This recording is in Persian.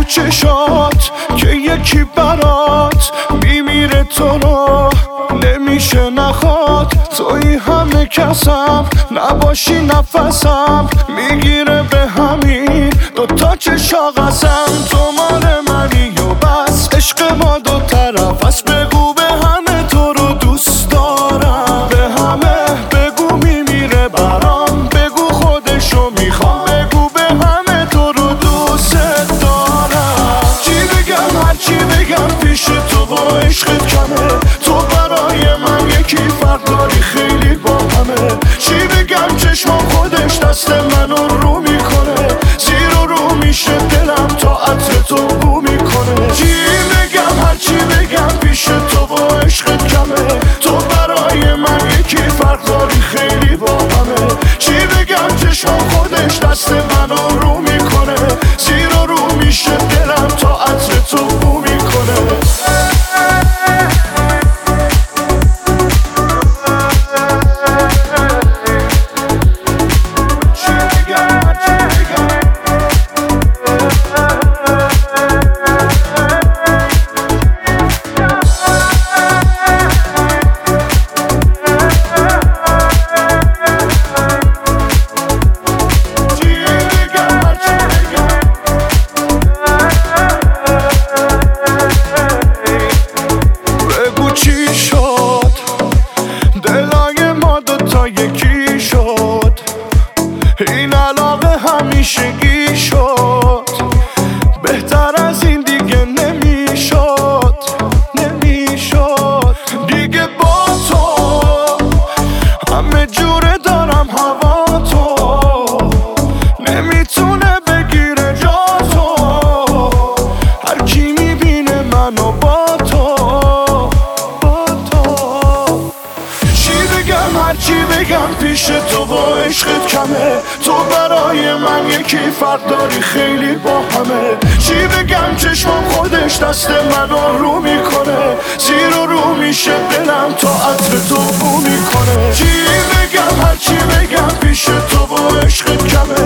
چشات که یکی برات میمیره تو رو نمیشه نخواد. توی همه کسم نباشی نفسم میگیره به همین دوتا چشا قسم. تو مال منی و بس عشق ما دو طرف است. بگو به همه تو رو دوست دارم، به همه بگو میمیره برام، بگو خودشو میخوام، بگو به همه تو رو دوست دارم. چی بگم هرچی بگم پیش تو با عشقت کمه. تو برای من یکی فرق داری خیلی با همه. چی بگم چشمام خودش دست منو رو میکنه، زیر و رو میشه دلم تا عطر تو بو میکنه. چی بگم هرچی بگم پیش تو با عشقت کمه. تو برای من یکی فرق داری خیلی با همه. چی بگم چشمام خودش دست منو رو میکنه، زیر و رو میشه دلم تا عطر تو بو میکنه. یکی شد این علاقه همیشگی شد، بهتر از این دیگه نمیشد دیگه. با تو همه جوره دارم هوا تو نمیتونه بگیره جا تو. هر کی میبینه منو با تو هرچی بگم پیش تو با عشقت کمه. تو برای من یکی فرق داری خیلی با همه. چی بگم چشمام خودش دست منو رو میکنه، زیر و رو میشه دلم تا عطر تو بو میکنه. چی بگم هرچی بگم پیش تو با عشقت کمه.